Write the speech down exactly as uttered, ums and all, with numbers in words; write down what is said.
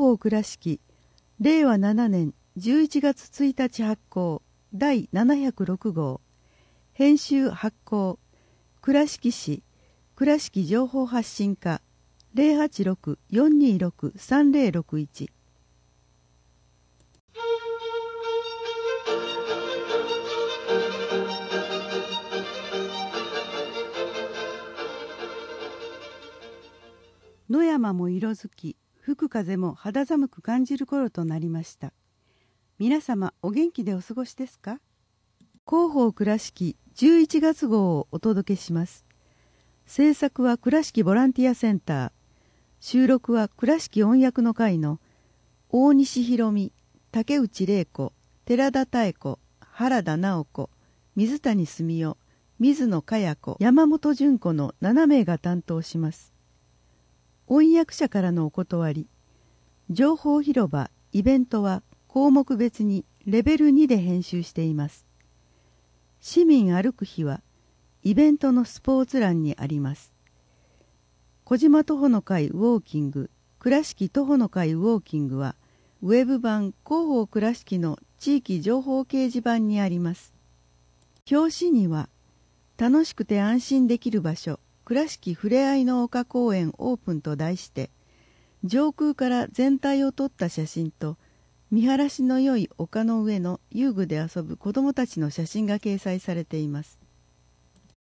報倉敷れいわななねんじゅういちがつついたち発行だいななひゃくろくごう編集発行倉敷市倉敷情報発信課 ゼロはちろく よんにーろく さんぜろろくいち。野山も色づき、吹く風も肌寒く感じる頃となりました。皆様お元気でお過ごしですか？広報倉敷じゅういちがつ号をお届けします。制作は倉敷ボランティアセンター、収録は倉敷音訳の会の大西博美、竹内玲子、寺田妙子、原田直子、水谷澄夫、水野佳代子、山本純子のななめいが担当します。音訳者からのお断り。情報広場、イベントは項目別にレベルにで編集しています。市民歩く日はイベントのスポーツ欄にあります。小島徒歩の会ウォーキング、倉敷徒歩の会ウォーキングはウェブ版広報倉敷の地域情報掲示板にあります。表紙には楽しくて安心できる場所、倉敷ふれあいの丘公園オープンと題して、上空から全体を撮った写真と、見晴らしの良い丘の上の遊具で遊ぶ子どもたちの写真が掲載されています。